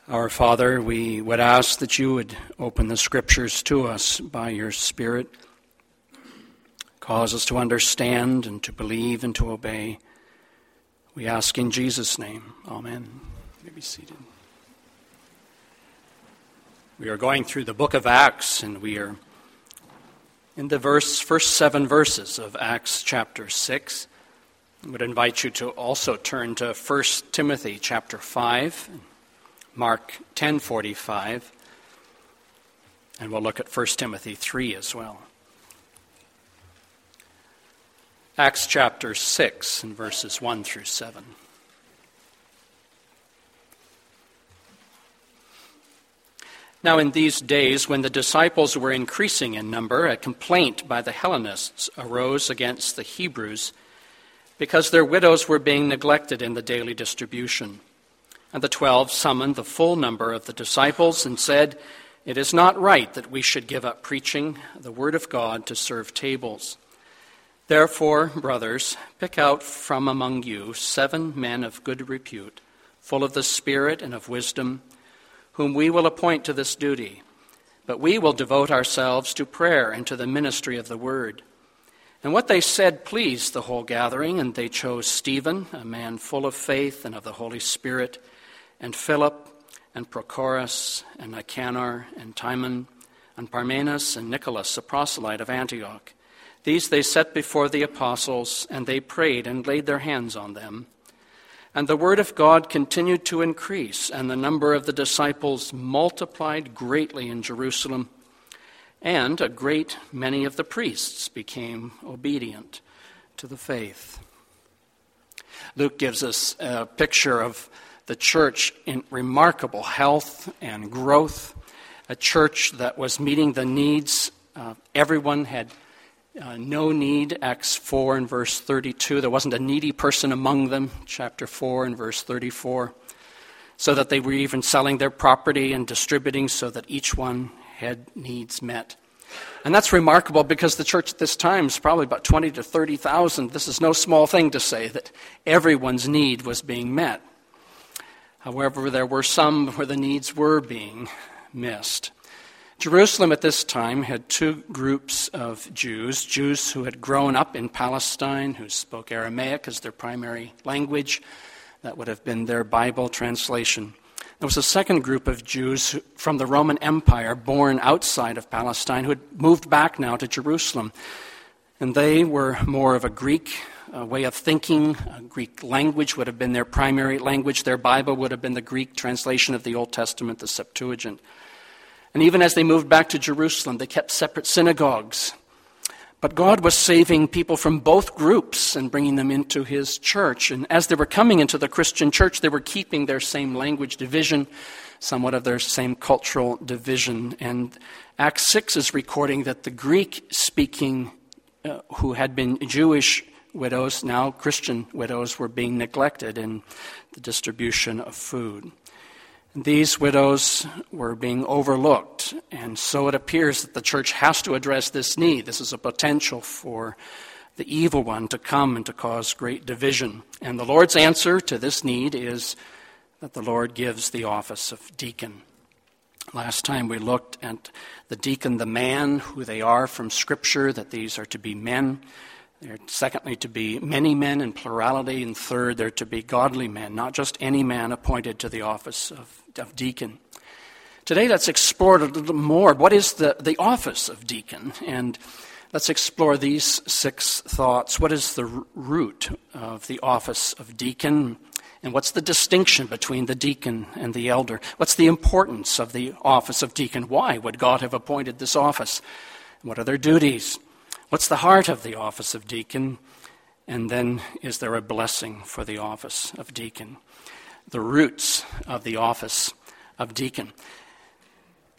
Our Father, we would ask that you would open the Scriptures to us by your Spirit. Cause us to understand and to believe and to obey. We ask in Jesus' name. Amen. You may be seated. We are going through the book of Acts, and we are in the first 7 verses of Acts chapter 6. I would invite you to also turn to 1 Timothy chapter 5, Mark 10:45, and we'll look at 1 Timothy 3 as well. Acts chapter 6 and verses 1 through 7. Now in these days, when the disciples were increasing in number, a complaint by the Hellenists arose against the Hebrews because their widows were being neglected in the daily distribution. And the 12 summoned the full number of the disciples and said, "It is not right that we should give up preaching the word of God to serve tables. Therefore, brothers, pick out from among you 7 men of good repute, full of the Spirit and of wisdom, whom we will appoint to this duty. But we will devote ourselves to prayer and to the ministry of the word." And what they said pleased the whole gathering, and they chose Stephen, a man full of faith and of the Holy Spirit, and Philip, and Prochorus, and Nicanor, and Timon, and Parmenas, and Nicholas, a proselyte of Antioch. These they set before the apostles, and they prayed and laid their hands on them. And the word of God continued to increase, and the number of the disciples multiplied greatly in Jerusalem, and a great many of the priests became obedient to the faith. Luke gives us a picture of the church in remarkable health and growth, a church that was meeting the needs. Everyone had no need, Acts 4 and verse 32. There wasn't a needy person among them, chapter 4 and verse 34, so that they were even selling their property and distributing so that each one had needs met. And that's remarkable because the church at this time is probably about 20 to 30,000. This is no small thing to say that everyone's need was being met. However, there were some where the needs were being missed. Jerusalem at this time had 2 groups of Jews who had grown up in Palestine, who spoke Aramaic as their primary language. That would have been their Bible translation. There was a second group of Jews from the Roman Empire born outside of Palestine who had moved back now to Jerusalem. And they were more of a Greek way of thinking. Greek language would have been their primary language. Their Bible would have been the Greek translation of the Old Testament, the Septuagint. And even as they moved back to Jerusalem, they kept separate synagogues. But God was saving people from both groups and bringing them into his church. And as they were coming into the Christian church, they were keeping their same language division, somewhat of their same cultural division. And Acts 6 is recording that the Greek-speaking who had been Jewish widows, now Christian widows, were being neglected in the distribution of food. And these widows were being overlooked, and so it appears that the church has to address this need. This is a potential for the evil one to come and to cause great division. And the Lord's answer to this need is that the Lord gives the office of deacon. Last time we looked at the deacon, the man, who they are from Scripture, that these are to be men. They're secondly to be many men in plurality, and third, they're to be godly men, not just any man appointed to the office of deacon. Today, let's explore a little more. What is the office of deacon? And let's explore these 6 thoughts. What is the root of the office of deacon? And what's the distinction between the deacon and the elder? What's the importance of the office of deacon? Why would God have appointed this office? What are their duties? What's the heart of the office of deacon? And then, is there a blessing for the office of deacon? The roots of the office of deacon.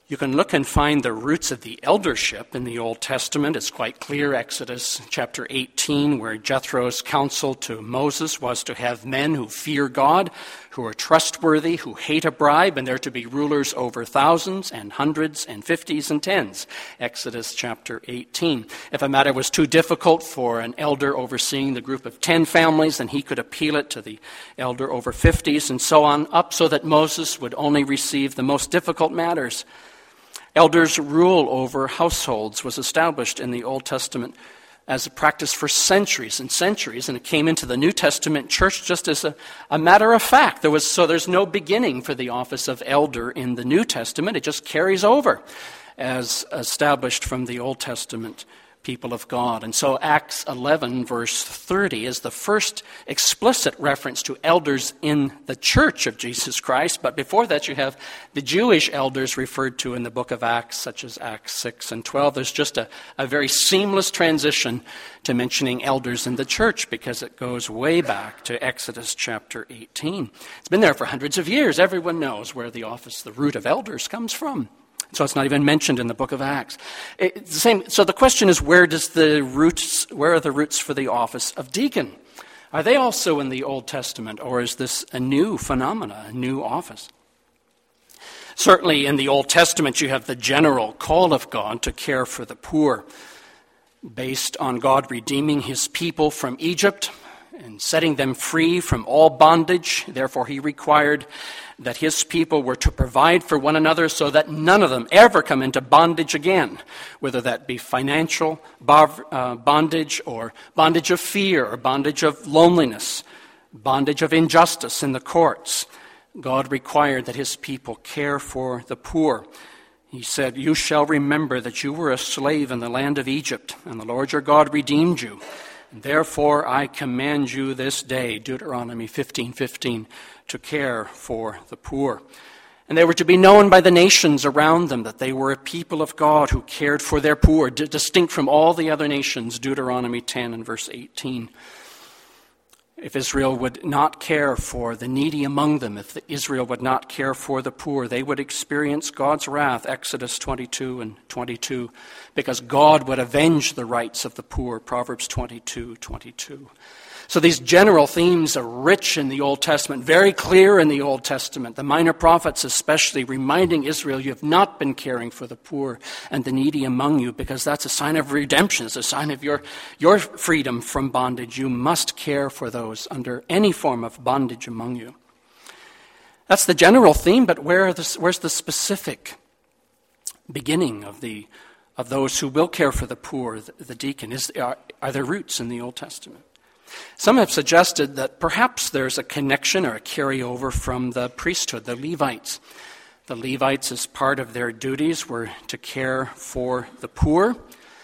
You can look and find the roots of the eldership in the Old Testament. It's quite clear, Exodus chapter 18, where Jethro's counsel to Moses was to have men who fear God, who are trustworthy, who hate a bribe, and they're to be rulers over thousands and hundreds and fifties and tens. Exodus chapter 18. If a matter was too difficult for an elder overseeing the group of 10 families, then he could appeal it to the elder over 50s and so on, up so that Moses would only receive the most difficult matters. Elders' rule over households was established in the Old Testament as a practice for centuries and centuries, and it came into the New Testament church just as a matter of fact. There's no beginning for the office of elder in the New Testament. It just carries over as established from the Old Testament people of God. And so Acts 11, verse 30 is the first explicit reference to elders in the church of Jesus Christ. But before that, you have the Jewish elders referred to in the book of Acts, such as Acts 6 and 12. There's just a very seamless transition to mentioning elders in the church because it goes way back to Exodus chapter 18. It's been there for hundreds of years. Everyone knows where the root of elders comes from. So it's not even mentioned in the book of Acts. It's the same. So the question is, where are the roots for the office of deacon? Are they also in the Old Testament, or is this a new phenomena, a new office? Certainly in the Old Testament you have the general call of God to care for the poor, based on God redeeming his people from Egypt and setting them free from all bondage. Therefore, he required that his people were to provide for one another so that none of them ever come into bondage again, whether that be financial bondage or bondage of fear or bondage of loneliness, bondage of injustice in the courts. God required that his people care for the poor. He said, "You shall remember that you were a slave in the land of Egypt, and the Lord your God redeemed you. Therefore, I command you this day," Deuteronomy 15:15, "to care for the poor." And they were to be known by the nations around them that they were a people of God who cared for their poor, distinct from all the other nations, Deuteronomy 10 and verse 18. If Israel would not care for the needy among them, if Israel would not care for the poor, they would experience God's wrath, Exodus 22 and 22, because God would avenge the rights of the poor, Proverbs 22:22. So these general themes are rich in the Old Testament, very clear in the Old Testament. The minor prophets especially reminding Israel, you have not been caring for the poor and the needy among you, because that's a sign of redemption. It's a sign of your freedom from bondage. You must care for those under any form of bondage among you. That's the general theme, but where's the specific beginning of those who will care for the poor, the deacon? Are there roots in the Old Testament? Some have suggested that perhaps there's a connection or a carryover from the priesthood, the Levites. The Levites, as part of their duties, were to care for the poor.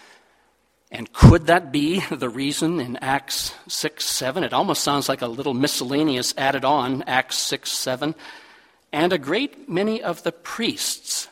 And could that be the reason in Acts 6:7? It almost sounds like a little miscellaneous added on, Acts 6:7. And a great many of the priests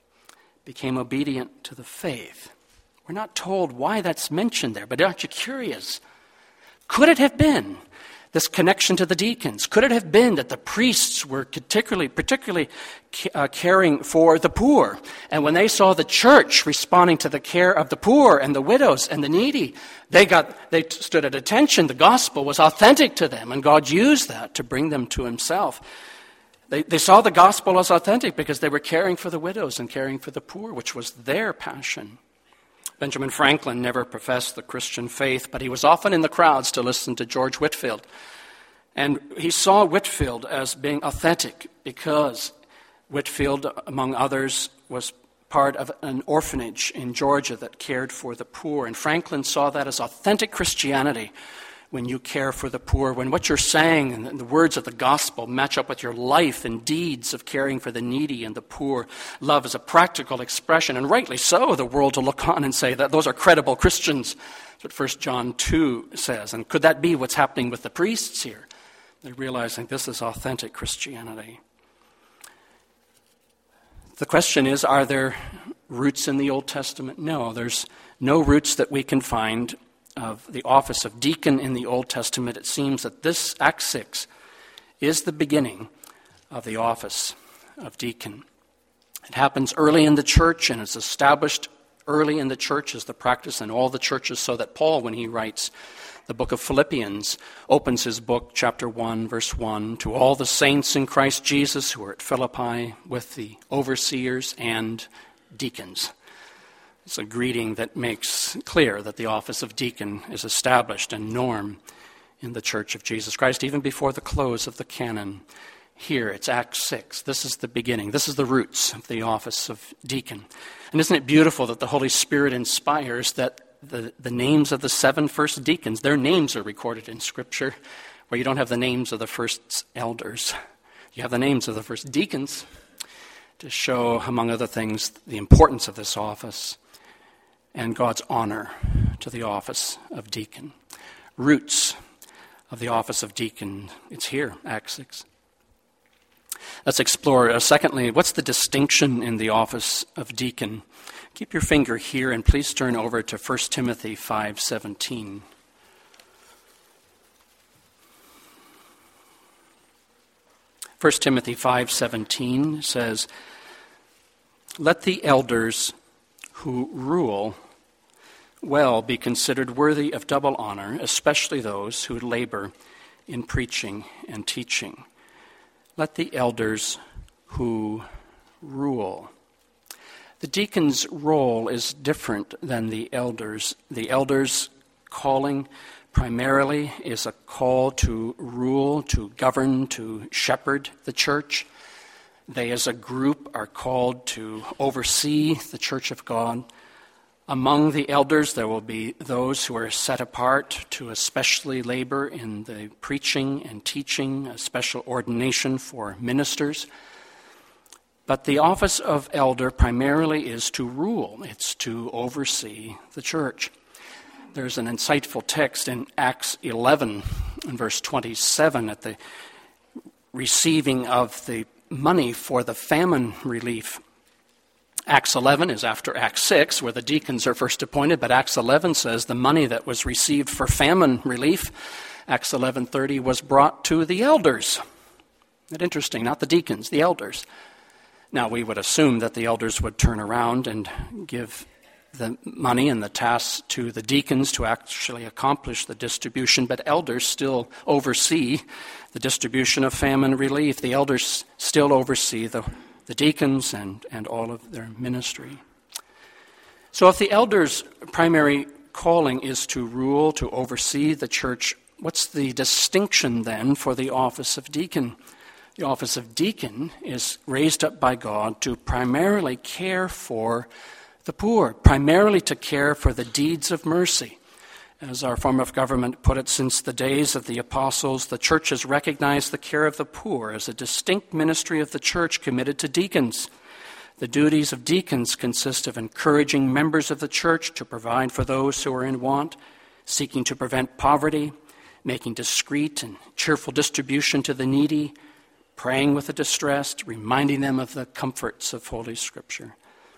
became obedient to the faith. We're not told why that's mentioned there, but aren't you curious? Could it have been this connection to the deacons? Could it have been that the priests were particularly caring for the poor? And when they saw the church responding to the care of the poor and the widows and the needy, they stood at attention. The gospel was authentic to them, and God used that to bring them to himself. They saw the gospel as authentic because they were caring for the widows and caring for the poor, which was their passion. Benjamin Franklin never professed the Christian faith, but he was often in the crowds to listen to George Whitefield. And he saw Whitefield as being authentic because Whitefield, among others, was part of an orphanage in Georgia that cared for the poor. And Franklin saw that as authentic Christianity. When you care for the poor, when what you're saying and the words of the gospel match up with your life and deeds of caring for the needy and the poor, love is a practical expression, and rightly so, the world will look on and say that those are credible Christians. That's what 1 John 2 says. And could that be what's happening with the priests here? They're realizing this is authentic Christianity. The question is, are there roots in the Old Testament? No, there's no roots that we can find of the office of deacon in the Old Testament. It seems that this Acts 6 is the beginning of the office of deacon. It happens early in the church, and it's established early in the church as the practice in all the churches, so that Paul, when he writes the book of Philippians, opens his book, chapter 1, verse 1, to all the saints in Christ Jesus who are at Philippi with the overseers and deacons. It's a greeting that makes clear that the office of deacon is established and norm in the Church of Jesus Christ, even before the close of the canon. Here, it's Acts 6. This is the beginning. This is the roots of the office of deacon. And isn't it beautiful that the Holy Spirit inspires that the names of the 7 first deacons, their names are recorded in Scripture, where you don't have the names of the first elders. You have the names of the first deacons to show, among other things, the importance of this office and God's honor to the office of deacon. Roots of the office of deacon. It's here, Acts 6. Let's explore, secondly, what's the distinction in the office of deacon? Keep your finger here and please turn over to 1 Timothy 5:17. 1 Timothy 5:17 says, "Let the elders who rule well be considered worthy of double honor, especially those who labor in preaching and teaching." Let the elders who rule. The deacon's role is different than the elders. The elders' calling primarily is a call to rule, to govern, to shepherd the church. They as a group are called to oversee the church of God. Among the elders, there will be those who are set apart to especially labor in the preaching and teaching, a special ordination for ministers. But the office of elder primarily is to rule. It's to oversee the church. There's an insightful text in Acts 11, in verse 27, at the receiving of the money for the famine relief. Acts 11 is after Acts 6, where the deacons are first appointed, but Acts 11 says the money that was received for famine relief, Acts 11:30, was brought to the elders. Isn't that interesting? Not the deacons, the elders. Now, we would assume that the elders would turn around and give the money and the tasks to the deacons to actually accomplish the distribution, but elders still oversee the distribution of famine relief. The elders still oversee the deacons and all of their ministry. So if the elders' primary calling is to rule, to oversee the church, what's the distinction then for the office of deacon? The office of deacon is raised up by God to primarily care for the poor, primarily to care for the deeds of mercy. As our form of government put it, since the days of the apostles, the church has recognized the care of the poor as a distinct ministry of the church committed to deacons. The duties of deacons consist of encouraging members of the church to provide for those who are in want, seeking to prevent poverty, making discreet and cheerful distribution to the needy, praying with the distressed, reminding them of the comforts of Holy Scripture.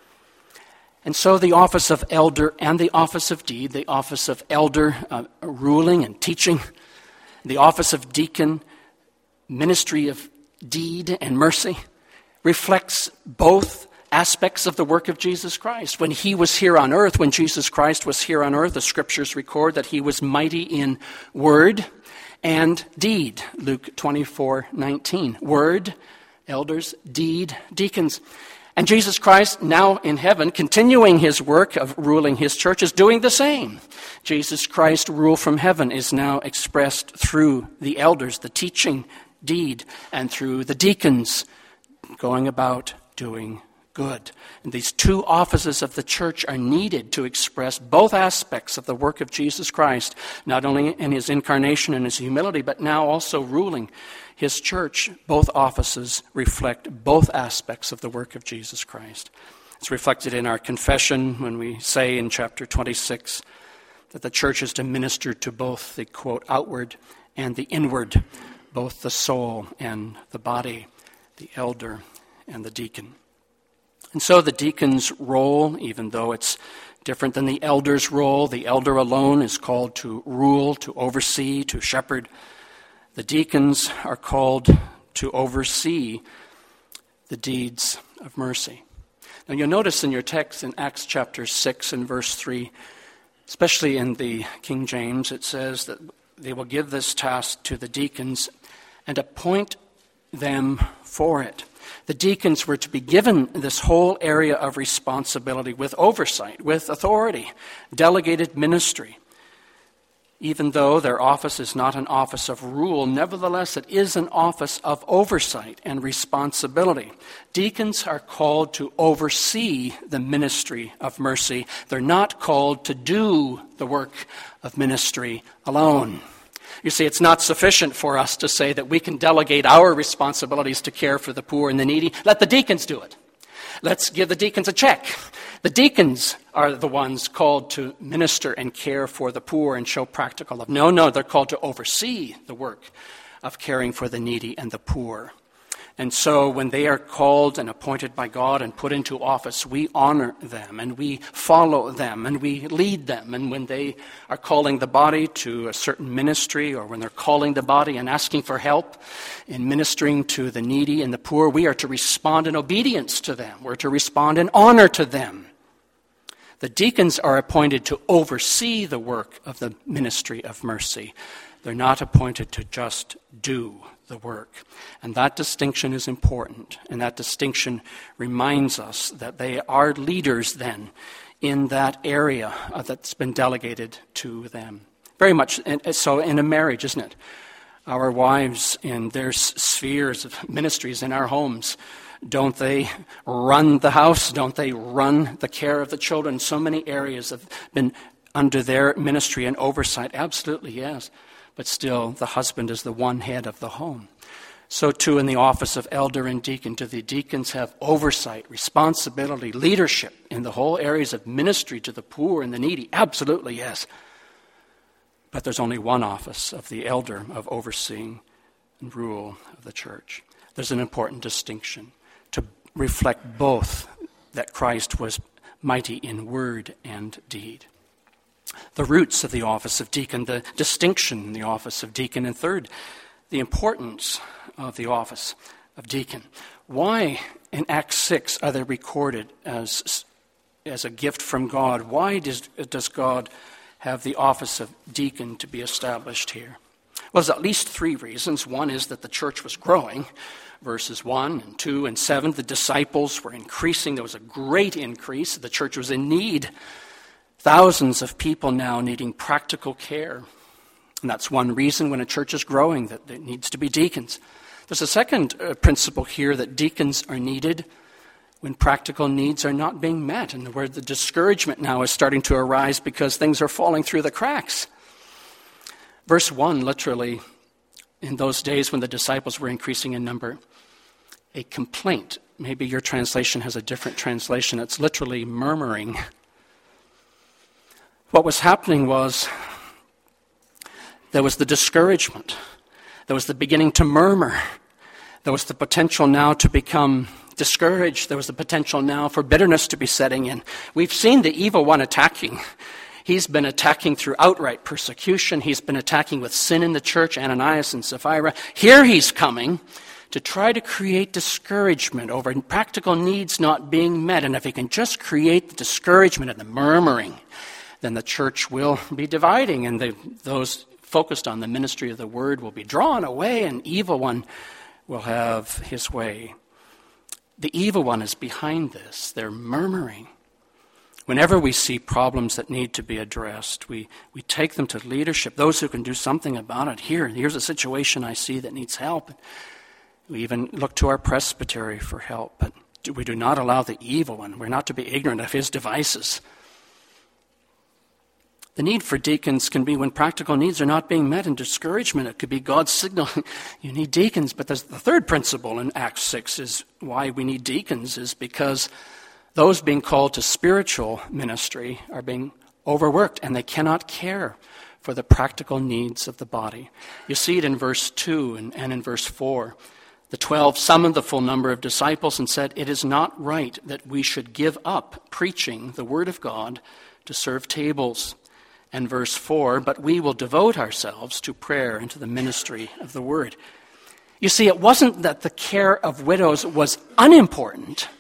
And so the office of elder and the office of deed, the office of elder, ruling and teaching, the office of deacon, ministry of deed and mercy, reflects both aspects of the work of Jesus Christ. When he was here on earth, when Jesus Christ was here on earth, the Scriptures record that he was mighty in word and deed. Luke 24:19. Word, elders, deed, deacons. And Jesus Christ, now in heaven, continuing his work of ruling his church, is doing the same. Jesus Christ's rule from heaven is now expressed through the elders, the teaching, deed, and through the deacons going about doing good. And these two offices of the church are needed to express both aspects of the work of Jesus Christ, not only in his incarnation and his humility, but now also ruling his church. Both offices reflect both aspects of the work of Jesus Christ. It's reflected in our confession when we say in chapter 26 that the church is to minister to both the, quote, outward and the inward, both the soul and the body, the elder and the deacon. And so the deacon's role, even though it's different than the elder's role, the elder alone is called to rule, to oversee, to shepherd. The deacons are called to oversee the deeds of mercy. Now you'll notice in your text in Acts chapter 6 and verse 3, especially in the King James, it says that they will give this task to the deacons and appoint them for it. The deacons were to be given this whole area of responsibility with oversight, with authority, delegated ministry. Even though their office is not an office of rule, nevertheless it is an office of oversight and responsibility. Deacons are called to oversee the ministry of mercy. They're not called to do the work of ministry alone. You see, it's not sufficient for us to say that we can delegate our responsibilities to care for the poor and the needy. Let the deacons do it. Let's give the deacons a check. The deacons are the ones called to minister and care for the poor and show practical love. No, they're called to oversee the work of caring for the needy and the poor. And so when they are called and appointed by God and put into office, we honor them and we follow them and we lead them. And when they are calling the body to a certain ministry, or when they're calling the body and asking for help in ministering to the needy and the poor, we are to respond in obedience to them. We're to respond in honor to them. The deacons are appointed to oversee the work of the ministry of mercy. They're not appointed to just do the work. And that distinction is important. And that distinction reminds us that they are leaders then in that area that's been delegated to them. Very much so in a marriage, isn't it? Our wives in their spheres of ministries in our homes, don't they run the house? Don't they run the care of the children? So many areas have been under their ministry and oversight. Absolutely, yes. But still, the husband is the one head of the home. So too in the office of elder and deacon, do the deacons have oversight, responsibility, leadership in the whole areas of ministry to the poor and the needy? Absolutely, yes. But there's only one office of the elder, of overseeing and rule of the church. There's an important distinction to reflect both that Christ was mighty in word and deed. The roots of the office of deacon, the distinction in the office of deacon, and third, the importance of the office of deacon. Why in Acts 6 are they recorded as a gift from God? Why does God have the office of deacon to be established here? Well, there's at least three reasons. One is that the church was growing. Verses 1 and 2 and 7, the disciples were increasing. There was a great increase. The church was in need. Thousands of people now needing practical care. And that's one reason when a church is growing that there needs to be deacons. There's a second principle here that deacons are needed when practical needs are not being met, and where the discouragement now is starting to arise because things are falling through the cracks. Verse 1, literally, in those days when the disciples were increasing in number, a complaint. Maybe your translation has a different translation. It's literally murmuring. What was happening was there was the discouragement. There was the beginning to murmur. There was the potential now to become discouraged. There was the potential now for bitterness to be setting in. We've seen the evil one attacking. He's been attacking through outright persecution. He's been attacking with sin in the church, Ananias and Sapphira. Here he's coming to try to create discouragement over practical needs not being met. And if he can just create the discouragement and the murmuring, then the church will be dividing, and those focused on the ministry of the word will be drawn away, and evil one will have his way. The evil one is behind this. They're murmuring. Whenever we see problems that need to be addressed, we take them to leadership, those who can do something about it. Here's a situation I see that needs help. We even look to our presbytery for help, but we do not allow the evil one. We're not to be ignorant of his devices. The need for deacons can be when practical needs are not being met, and discouragement. It could be God's signal. You need deacons. But there's the third principle in Acts 6 is why we need deacons is because those being called to spiritual ministry are being overworked, and they cannot care for the practical needs of the body. You see it in verse 2 and in verse 4. The 12 summoned the full number of disciples and said, "It is not right that we should give up preaching the word of God to serve tables." And verse 4, "But we will devote ourselves to prayer and to the ministry of the word." You see, it wasn't that the care of widows was unimportant.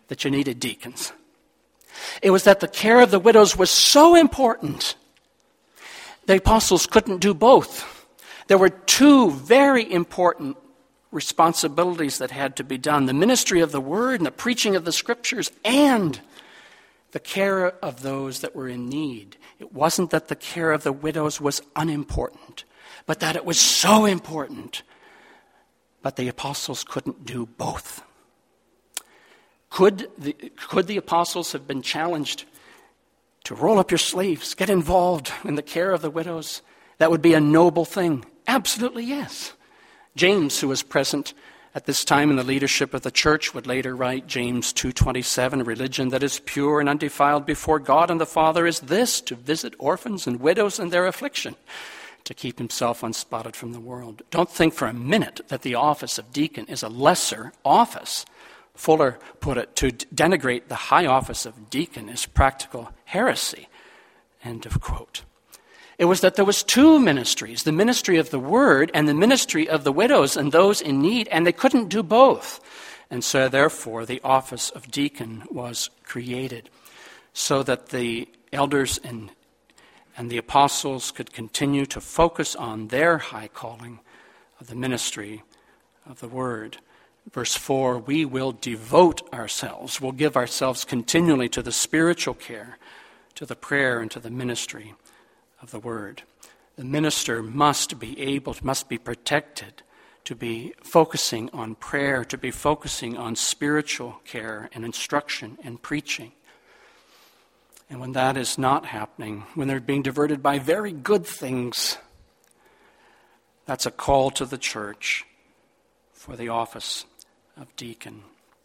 that you needed deacons. It was that the care of the widows was so important. The apostles couldn't do both. There were two very important responsibilities that had to be done: the ministry of the word and the preaching of the scriptures, and the care of those that were in need. It wasn't that the care of the widows was unimportant, but that it was so important. But the apostles couldn't do both. Could the apostles have been challenged to roll up your sleeves, get involved in the care of the widows? That would be a noble thing. Absolutely, yes. James, who was present at this time in the leadership of the church, would later write James 2:27, "Religion that is pure and undefiled before God and the Father is this, to visit orphans and widows in their affliction, to keep himself unspotted from the world." Don't think for a minute that the office of deacon is a lesser office. Fuller put it, to denigrate the high office of deacon is practical heresy. End of quote. It was that there was two ministries, the ministry of the word and the ministry of the widows and those in need, and they couldn't do both. And so therefore the office of deacon was created so that the elders and the apostles could continue to focus on their high calling of the ministry of the word. Verse 4, we will devote ourselves, we'll give ourselves continually to the spiritual care, to the prayer, and to the ministry of the word. The minister must be protected to be focusing on prayer, to be focusing on spiritual care and instruction and preaching. And when that is not happening, when they're being diverted by very good things, that's a call to the church for the office of deacon.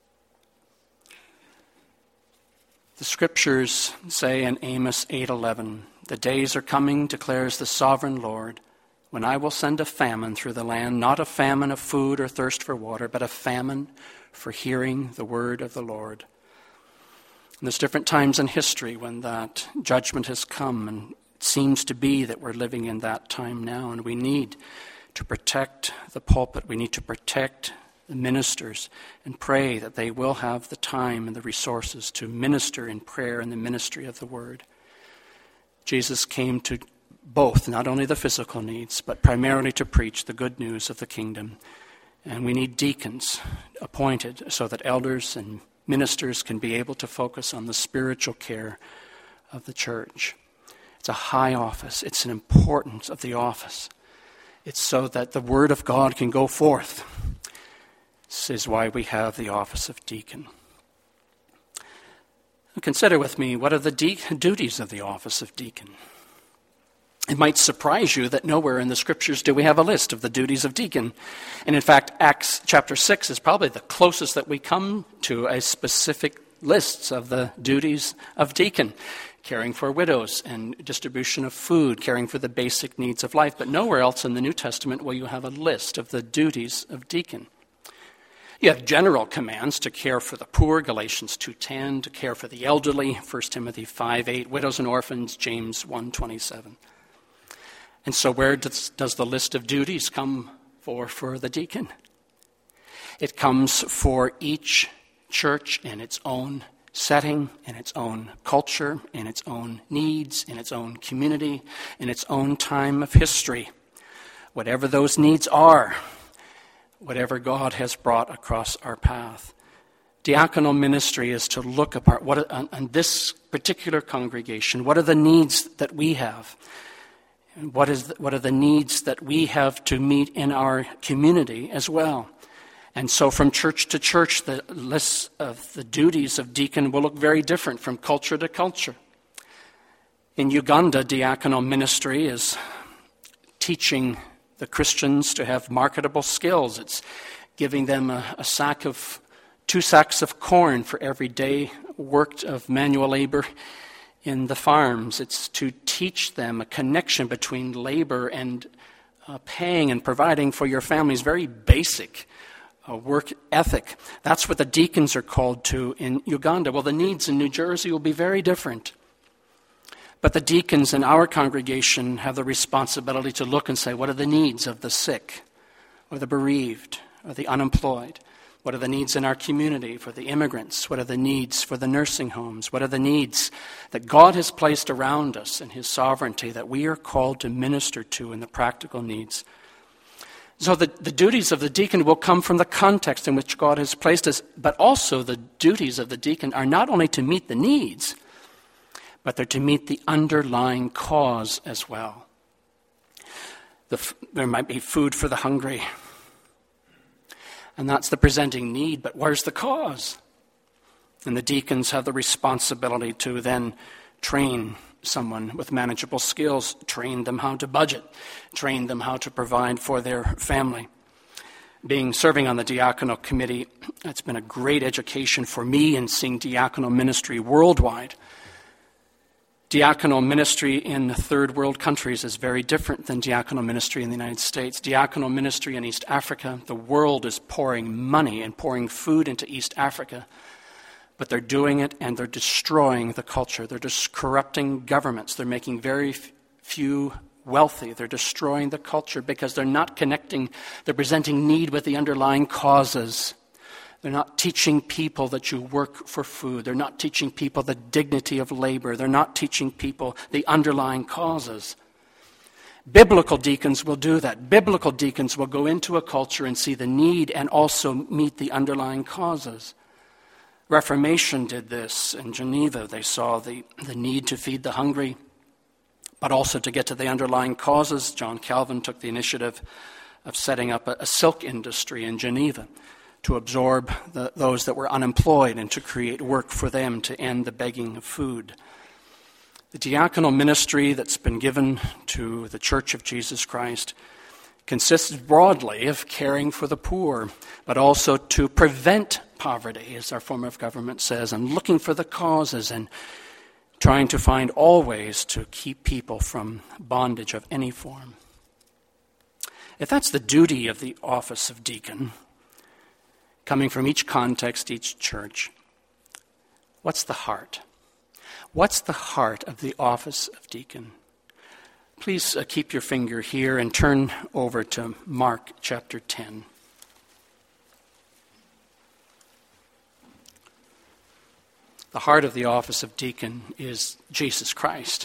The scriptures say in Amos 8:11, "The days are coming, declares the sovereign Lord, when I will send a famine through the land, not a famine of food or thirst for water, but a famine for hearing the word of the Lord." And there's different times in history when that judgment has come, and it seems to be that we're living in that time now, and we need to protect the pulpit. We need to protect the ministers and pray that they will have the time and the resources to minister in prayer and the ministry of the word. Jesus came to both, not only the physical needs, but primarily to preach the good news of the kingdom. And we need deacons appointed so that elders and ministers can be able to focus on the spiritual care of the church. It's a high office. It's an importance of the office. It's so that the word of God can go forth. This is why we have the office of deacon. Consider with me, what are the duties of the office of deacon? It might surprise you that nowhere in the scriptures do we have a list of the duties of deacon. And in fact, Acts chapter 6 is probably the closest that we come to a specific list of the duties of deacon. Caring for widows and distribution of food, caring for the basic needs of life. But nowhere else in the New Testament will you have a list of the duties of deacon. You have general commands to care for the poor, Galatians 2:10, to care for the elderly, 1 Timothy 5:8, widows and orphans, James 1:27. And so where does the list of duties come for the deacon? It comes for each church in its own setting, in its own culture, in its own needs, in its own community, in its own time of history. Whatever those needs are, whatever God has brought across our path. Diaconal ministry is to look apart on this particular congregation. What are the needs that we have? And what are the needs that we have to meet in our community as well? And so from church to church, the lists of the duties of deacon will look very different from culture to culture. In Uganda, diaconal ministry is teaching the Christians to have marketable skills. It's giving them two sacks of corn for every day worked of manual labor in the farms. It's to teach them a connection between labor and paying and providing for your families. Very basic work ethic. That's what the deacons are called to in Uganda. Well, the needs in New Jersey will be very different. But the deacons in our congregation have the responsibility to look and say, what are the needs of the sick, or the bereaved, or the unemployed? What are the needs in our community for the immigrants? What are the needs for the nursing homes? What are the needs that God has placed around us in his sovereignty that we are called to minister to in the practical needs? So the duties of the deacon will come from the context in which God has placed us, but also the duties of the deacon are not only to meet the needs, but they're to meet the underlying cause as well. There might be food for the hungry, and that's the presenting need, but where's the cause? And the deacons have the responsibility to then train someone with manageable skills, train them how to budget, train them how to provide for their family. Serving on the diaconal committee, it's been a great education for me in seeing diaconal ministry worldwide. Diaconal ministry in third world countries is very different than diaconal ministry in the United States. Diaconal ministry in East Africa, the world is pouring money and pouring food into East Africa, but they're doing it and they're destroying the culture. They're just corrupting governments. They're making very few wealthy. They're destroying the culture because they're not connecting, they're presenting need with the underlying causes. They're not teaching people that you work for food. They're not teaching people the dignity of labor. They're not teaching people the underlying causes. Biblical deacons will do that. Biblical deacons will go into a culture and see the need and also meet the underlying causes. Reformation did this in Geneva. They saw the need to feed the hungry, but also to get to the underlying causes. John Calvin took the initiative of setting up a silk industry in Geneva to absorb those that were unemployed and to create work for them to end the begging of food. The diaconal ministry that's been given to the Church of Jesus Christ consists broadly of caring for the poor, but also to prevent poverty, as our form of government says, and looking for the causes and trying to find all ways to keep people from bondage of any form. If that's the duty of the office of deacon, coming from each context, each church, what's the heart? What's the heart of the office of deacon? Please keep your finger here and turn over to Mark chapter 10. The heart of the office of deacon is Jesus Christ.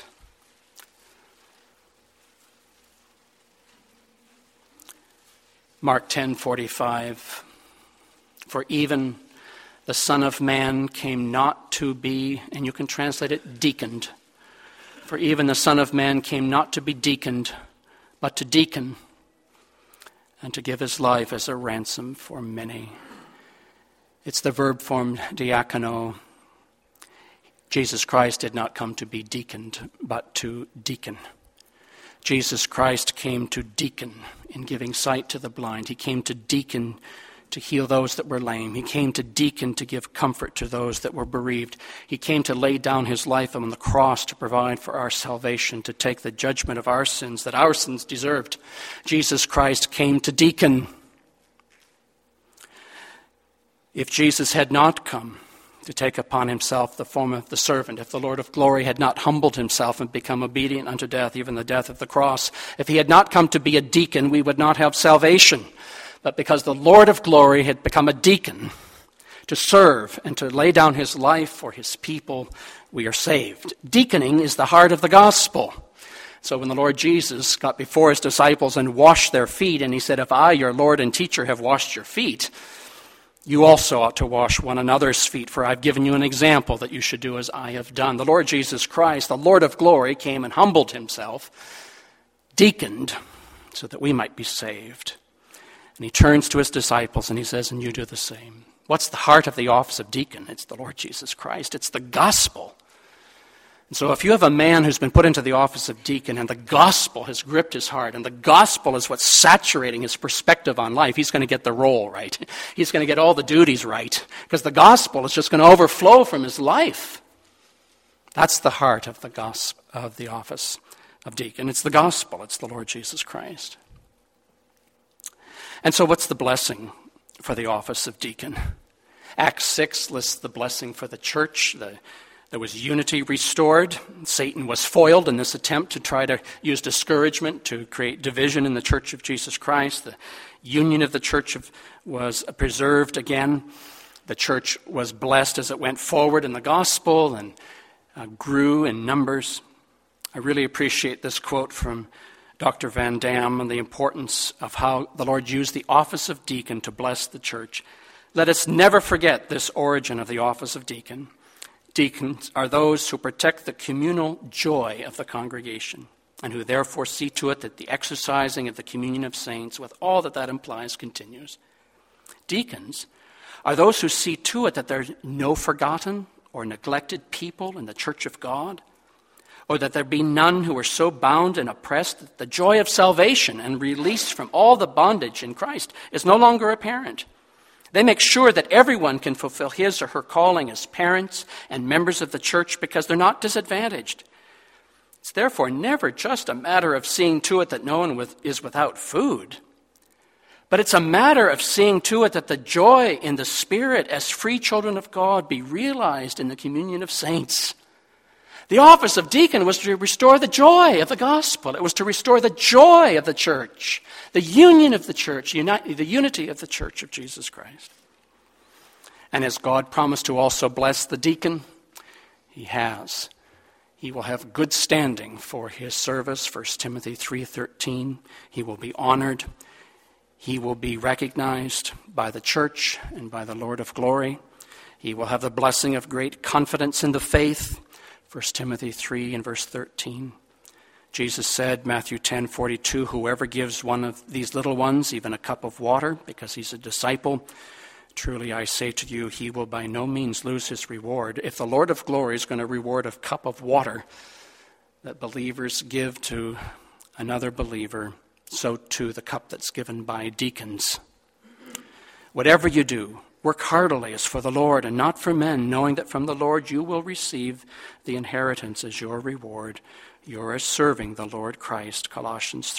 Mark 10:45. For even the Son of Man came not to be, and you can translate it, deaconed. For even the Son of Man came not to be deaconed, but to deacon, and to give his life as a ransom for many. It's the verb form diakono. Jesus Christ did not come to be deaconed, but to deacon. Jesus Christ came to deacon in giving sight to the blind. He came to deacon to heal those that were lame. He came to deacon to give comfort to those that were bereaved. He came to lay down his life on the cross to provide for our salvation, to take the judgment of our sins that our sins deserved. Jesus Christ came to deacon. If Jesus had not come to take upon himself the form of the servant, if the Lord of glory had not humbled himself and become obedient unto death, even the death of the cross, if he had not come to be a deacon, we would not have salvation. But because the Lord of glory had become a deacon to serve and to lay down his life for his people, we are saved. Deaconing is the heart of the gospel. So when the Lord Jesus got before his disciples and washed their feet, and he said, if I, your Lord and teacher, have washed your feet, you also ought to wash one another's feet, for I've given you an example that you should do as I have done. The Lord Jesus Christ, the Lord of glory, came and humbled himself, deaconed, so that we might be saved. And he turns to his disciples and he says, and you do the same. What's the heart of the office of deacon? It's the Lord Jesus Christ. It's the gospel. And so if you have a man who's been put into the office of deacon and the gospel has gripped his heart and the gospel is what's saturating his perspective on life, he's going to get the role right. He's going to get all the duties right because the gospel is just going to overflow from his life. That's the heart of the gospel, of the office of deacon. It's the gospel. It's the Lord Jesus Christ. And so what's the blessing for the office of deacon? Acts 6 lists the blessing for the church, There was unity restored. Satan was foiled in this attempt to try to use discouragement to create division in the Church of Jesus Christ. The union of the church was preserved again. The church was blessed as it went forward in the gospel and grew in numbers. I really appreciate this quote from Dr. Van Dam on the importance of how the Lord used the office of deacon to bless the church. Let us never forget this origin of the office of deacon. Deacons are those who protect the communal joy of the congregation and who therefore see to it that the exercising of the communion of saints, with all that that implies, continues. Deacons are those who see to it that there are no forgotten or neglected people in the church of God, or that there be none who are so bound and oppressed that the joy of salvation and release from all the bondage in Christ is no longer apparent. They make sure that everyone can fulfill his or her calling as parents and members of the church because they're not disadvantaged. It's therefore never just a matter of seeing to it that no one is without food, but it's a matter of seeing to it that the joy in the Spirit as free children of God be realized in the communion of saints. The office of deacon was to restore the joy of the gospel. It was to restore the joy of the church, the union of the church, the unity of the church of Jesus Christ. And as God promised to also bless the deacon, he has. He will have good standing for his service, 1 Timothy 3:13. He will be honored. He will be recognized by the church and by the Lord of glory. He will have the blessing of great confidence in the faith, 1 Timothy 3 and verse 13. Jesus said, Matthew 10:42, whoever gives one of these little ones even a cup of water because he's a disciple, truly I say to you, he will by no means lose his reward. If the Lord of glory is going to reward a cup of water that believers give to another believer, so too the cup that's given by deacons. Whatever you do, work heartily as for the Lord and not for men, knowing that from the Lord you will receive the inheritance as your reward. You are serving the Lord Christ, Colossians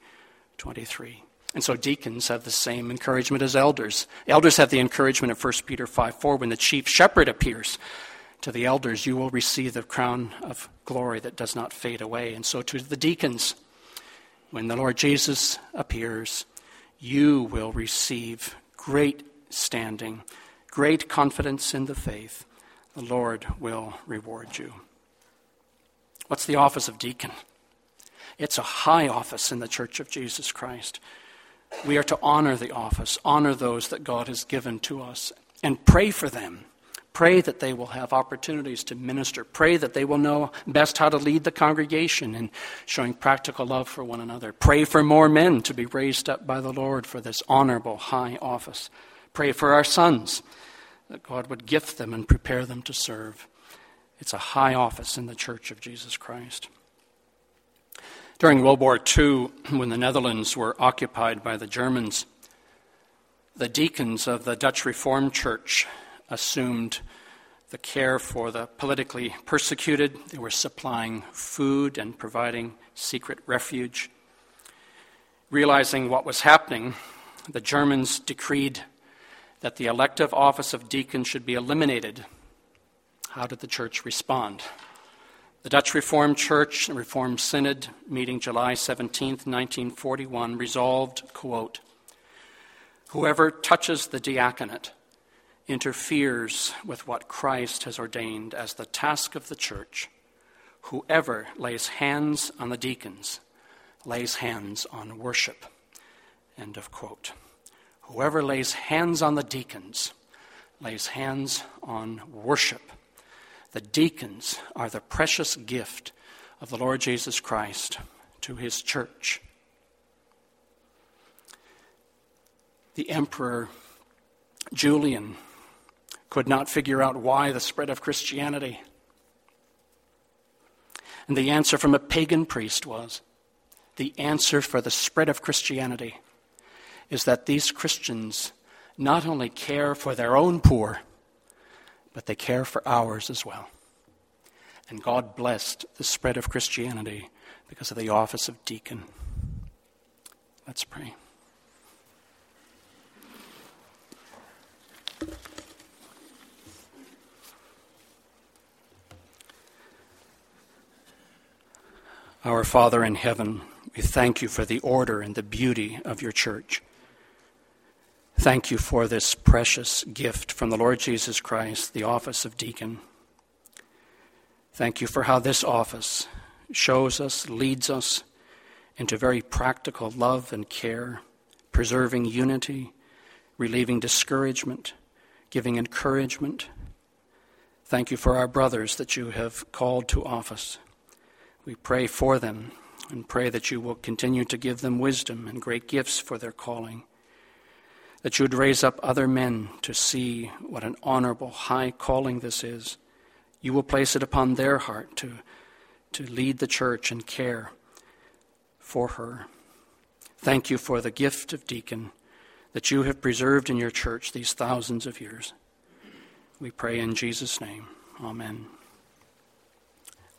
3:23. And so deacons have the same encouragement as elders. Elders have the encouragement of 1 Peter 5:4, when the chief shepherd appears to the elders, you will receive the crown of glory that does not fade away. And so to the deacons, when the Lord Jesus appears, you will receive great standing, great confidence in the faith. The Lord will reward you. What's the office of deacon? It's a high office in the Church of Jesus Christ. We are to honor the office, honor those that God has given to us, and pray for them. Pray that they will have opportunities to minister. Pray that they will know best how to lead the congregation in showing practical love for one another. Pray for more men to be raised up by the Lord for this honorable high office. Pray for our sons, that God would gift them and prepare them to serve. It's a high office in the Church of Jesus Christ. During World War II, when the Netherlands were occupied by the Germans, the deacons of the Dutch Reformed Church assumed the care for the politically persecuted. They were supplying food and providing secret refuge. Realizing what was happening, the Germans decreed that the elective office of deacon should be eliminated. How did the church respond? The Dutch Reformed Church and Reformed Synod, meeting July 17th, 1941, resolved, quote, whoever touches the diaconate interferes with what Christ has ordained as the task of the church. Whoever lays hands on the deacons lays hands on worship. End of quote. Whoever lays hands on the deacons lays hands on worship. The deacons are the precious gift of the Lord Jesus Christ to his church. The Emperor Julian could not figure out why the spread of Christianity. And the answer from a pagan priest was, the answer for the spread of Christianity is that these Christians not only care for their own poor, but they care for ours as well. And God blessed the spread of Christianity because of the office of deacon. Let's pray. Our Father in heaven, we thank you for the order and the beauty of your church. Thank you for this precious gift from the Lord Jesus Christ, the office of deacon. Thank you for how this office shows us, leads us into very practical love and care, preserving unity, relieving discouragement, giving encouragement. Thank you for our brothers that you have called to office. We pray for them and pray that you will continue to give them wisdom and great gifts for their calling, that you would raise up other men to see what an honorable, high calling this is. You will place it upon their heart to lead the church and care for her. Thank you for the gift of deacon that you have preserved in your church these thousands of years. We pray in Jesus' name. Amen.